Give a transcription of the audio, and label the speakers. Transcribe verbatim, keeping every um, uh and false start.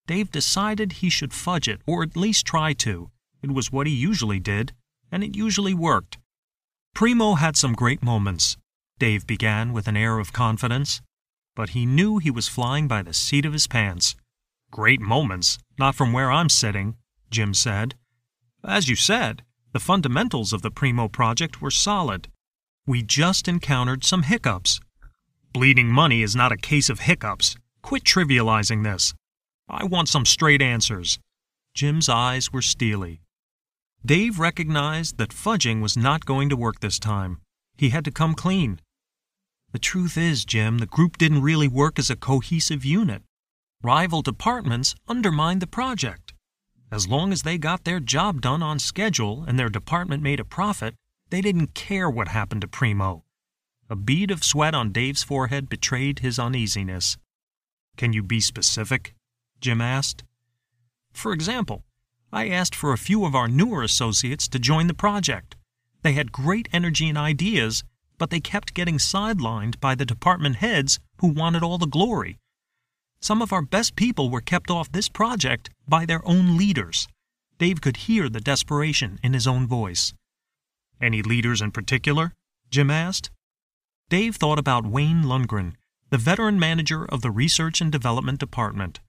Speaker 1: Dave decided he should fudge it, or at least try to. It was what he usually did, and it usually worked. Primo had some great moments, Dave began with an air of confidence. But he knew he was flying by the seat of his pants. Great moments? Not from where I'm sitting, Jim said. As you said, the fundamentals of the Primo project were solid. We just encountered some hiccups. Bleeding money is not a case of hiccups. Quit trivializing this. I want some straight answers. Jim's eyes were steely. Dave recognized that fudging was not going to work this time. He had to come clean. The truth is, Jim, the group didn't really work as a cohesive unit. Rival departments undermined the project. As long as they got their job done on schedule and their department made a profit, they didn't care what happened to Primo. A bead of sweat on Dave's forehead betrayed his uneasiness. Can you be specific? Jim asked. For example, I asked for a few of our newer associates to join the project. They had great energy and ideas, but they kept getting sidelined by the department heads who wanted all the glory. Some of our best people were kept off this project by their own leaders. Dave could hear the desperation in his own voice. Any leaders in particular? Jim asked. Dave thought about Wayne Lundgren, the veteran manager of the Research and Development Department.